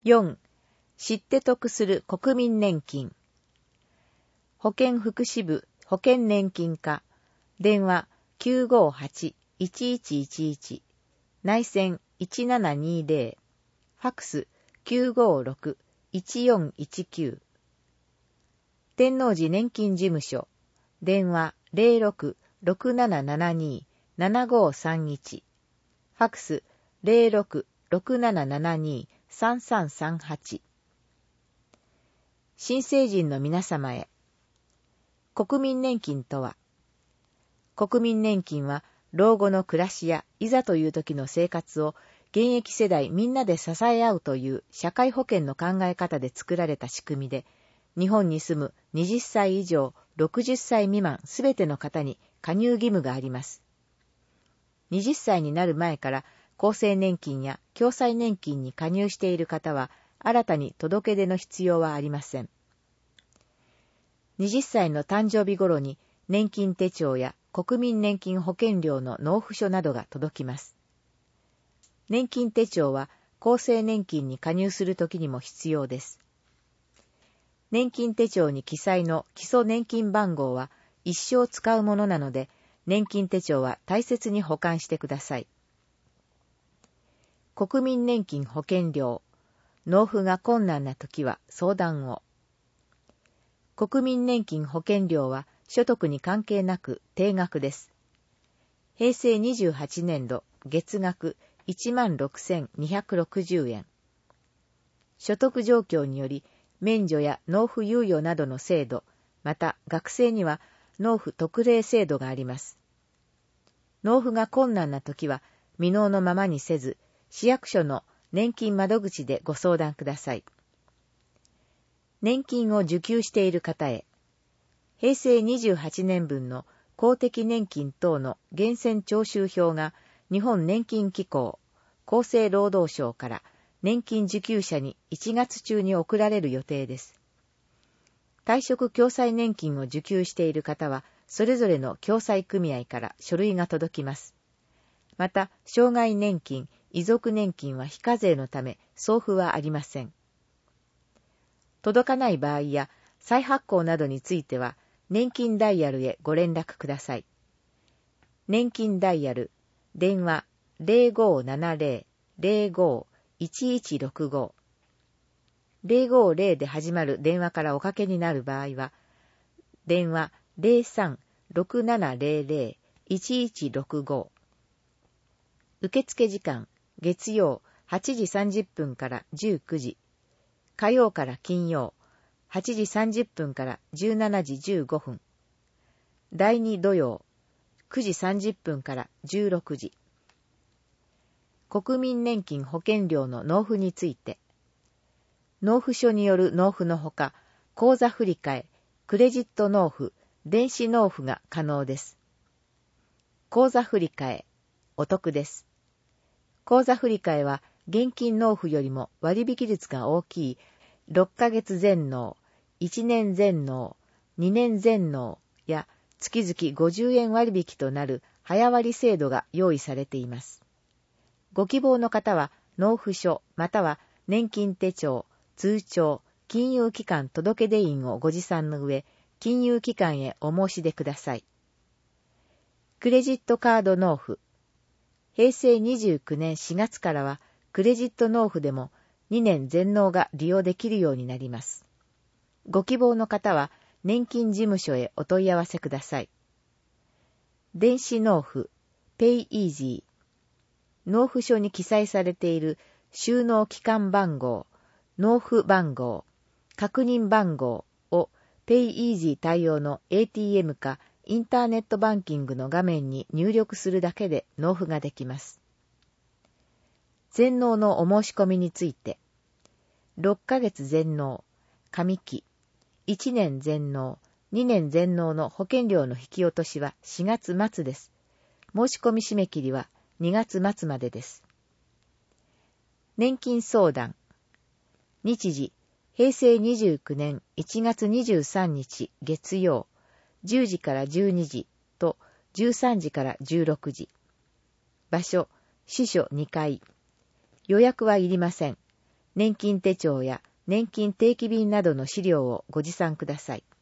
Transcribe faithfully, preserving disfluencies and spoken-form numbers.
よん、知って得する国民年金。保健福祉部保険年金課、電話 きゅうごはち いちいちいちいち、内線いちななにゼロ、ファックス きゅうごろく いちよんいちきゅう。天王寺年金事務所、電話 ゼロろく ろくななななに ななごさんいち、ファックス ゼロろく ろくななななに さんさんさんはち。新成人の皆様へ。国民年金とは、国民年金は老後の暮らしやいざという時の生活を現役世代みんなで支え合うという社会保険の考え方で作られた仕組みで、日本に住むはたち以上ろくじゅっさい未満すべての方に加入義務があります。はたちになる前から厚生年金や共済年金に加入している方は新たに届け出の必要はありません。はたちの誕生日頃に年金手帳や国民年金保険料の納付書などが届きます。年金手帳は厚生年金に加入するときにも必要です。年金手帳に記載の基礎年金番号は一生使うものなので、年金手帳は大切に保管してください。国民年金保険料、納付が困難なときは相談を。国民年金保険料は所得に関係なく定額です。へいせいにじゅうはちねんど月額いちまんろくせんにひゃくろくじゅうえん。所得状況により免除や納付猶予などの制度、また学生には納付特例制度があります。納付が困難なときは未納のままにせず、市役所の年金窓口でご相談ください。年金を受給している方へ、へいせいにじゅうはちねんぶんの公的年金等の源泉徴収票が日本年金機構、厚生労働省から年金受給者にいちがつ中に送られる予定です。退職共済年金を受給している方は、それぞれの共済組合から書類が届きます。また、障害年金、遺族年金は非課税のため、送付はありません。届かない場合や再発行などについては、年金ダイヤルへご連絡ください。年金ダイヤル、電話 ゼロごーななゼロ ゼロごーいちいちろくご、ゼロごゼロで始まる電話からおかけになる場合は、電話 ゼロさん ろくななゼロゼロ いちいちろくご。受付時間、月曜はちじさんじゅっぷんからじゅうくじ、火曜から金曜はちじさんじゅっぷんからじゅうしちじじゅうごふん、だいに土曜くじさんじゅっぷんからじゅうろくじ。国民年金保険料の納付について、納付書による納付のほか、口座振替、クレジット納付、電子納付が可能です。口座振替、お得です。口座振替は現金納付よりも割引率が大きいろっかげつ全納、いちねん全納、にねん全納や月々ごじゅうえん割引となる早割制度が用意されています。ご希望の方は納付書または年金手帳、通帳、金融機関届出印をご持参の上、金融機関へお申し出ください。クレジットカード納付。へいせいにじゅうきゅうねんしがつからはクレジット納付でもにねん全納が利用できるようになります。ご希望の方は年金事務所へお問い合わせください。電子納付、ペイイージー。納付書に記載されている収納期間番号、納付番号、確認番号をペイイージー対応の エーティーエム かインターネットバンキングの画面に入力するだけで納付ができます。全納のお申し込みについて、ろっかげつ全納、上期、いちねん全納、にねん全納の保険料の引き落としはしがつまつです。申し込み締め切りはにがつまつまでです。年金相談。日時、へいせいにじゅうきゅうねんいちがつにじゅうさんにち月曜、じゅうじからじゅうにじとじゅうさんじからじゅうろくじ。場所、支所にかい。予約はいりません。 年金手帳や年金定期便などの資料をご持参ください。